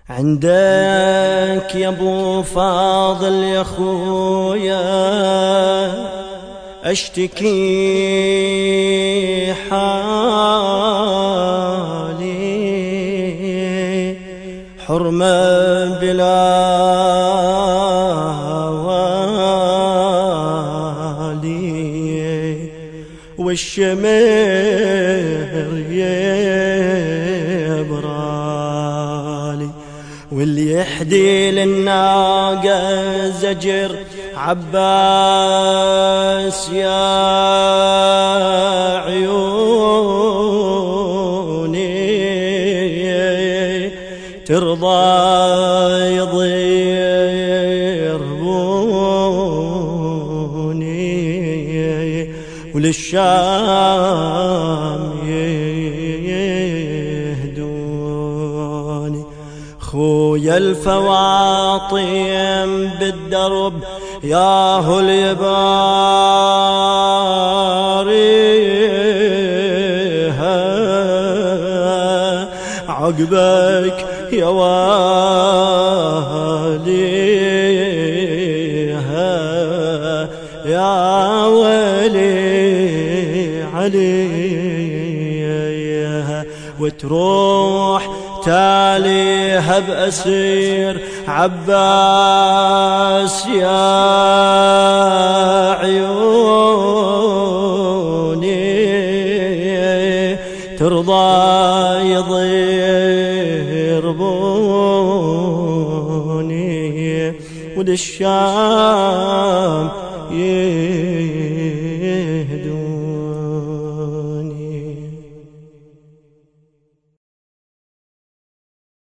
عندك يا ابو فاضل يا خويا اشتكي حالي، حرمة بلا والي والشمر يبرالي، واللي يحدي للناقة زجر عباس يا عيوني ترضى يضربوني وللشام يهدوني. خويا الفواطيم بالدرب ياهو اليباريها، عقبك يا واليها يا ولي عليها، وتروح تاليها بأسير عباس يا عيوني ترضى يضربوني وللشام